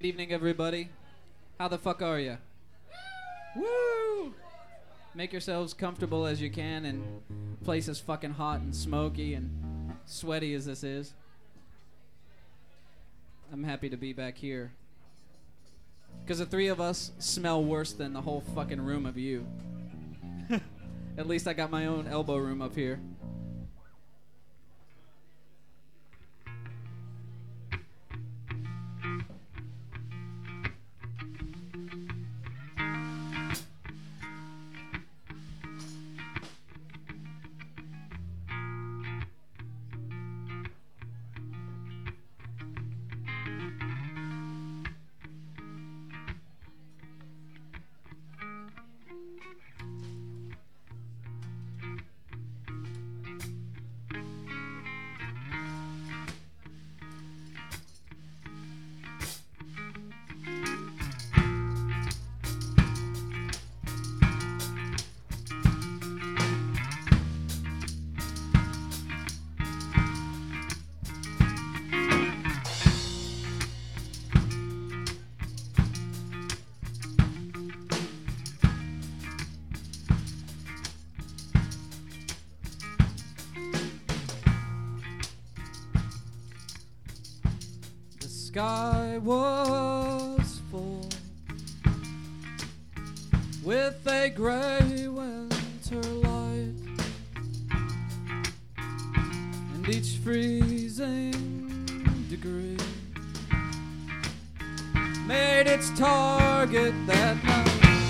Good evening, everybody. How the fuck are you? Woo! Make yourselves comfortable as you can, and place is fucking hot and smoky and sweaty as this is. I'm happy to be back here. Because the three of us smell worse than the whole fucking room of you. At least I got my own elbow room up here. The sky was full with a gray winter light, and each freezing degree made its target that night.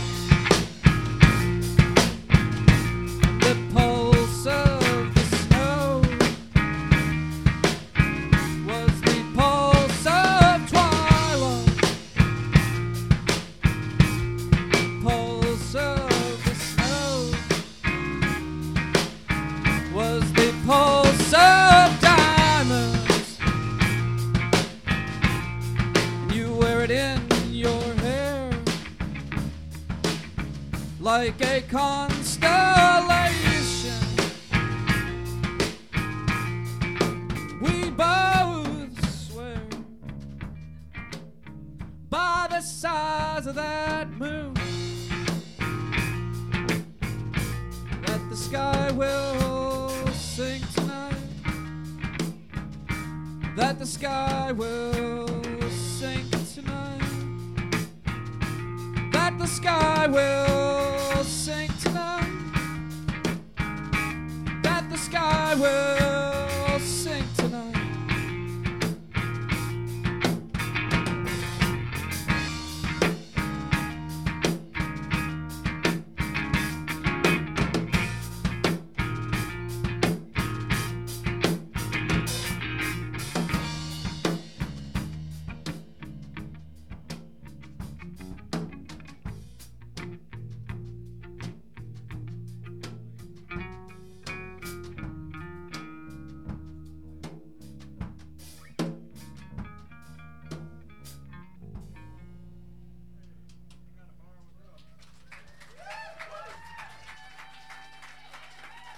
The pulse of the snow was the pulse of twilight. The pulse of the snow was the pulse of diamonds. And you wear it in your hair like a constellation. We both swear by the size of that moon that the sky will sink tonight, that the sky will sink tonight, that the sky will sink tonight, that the sky will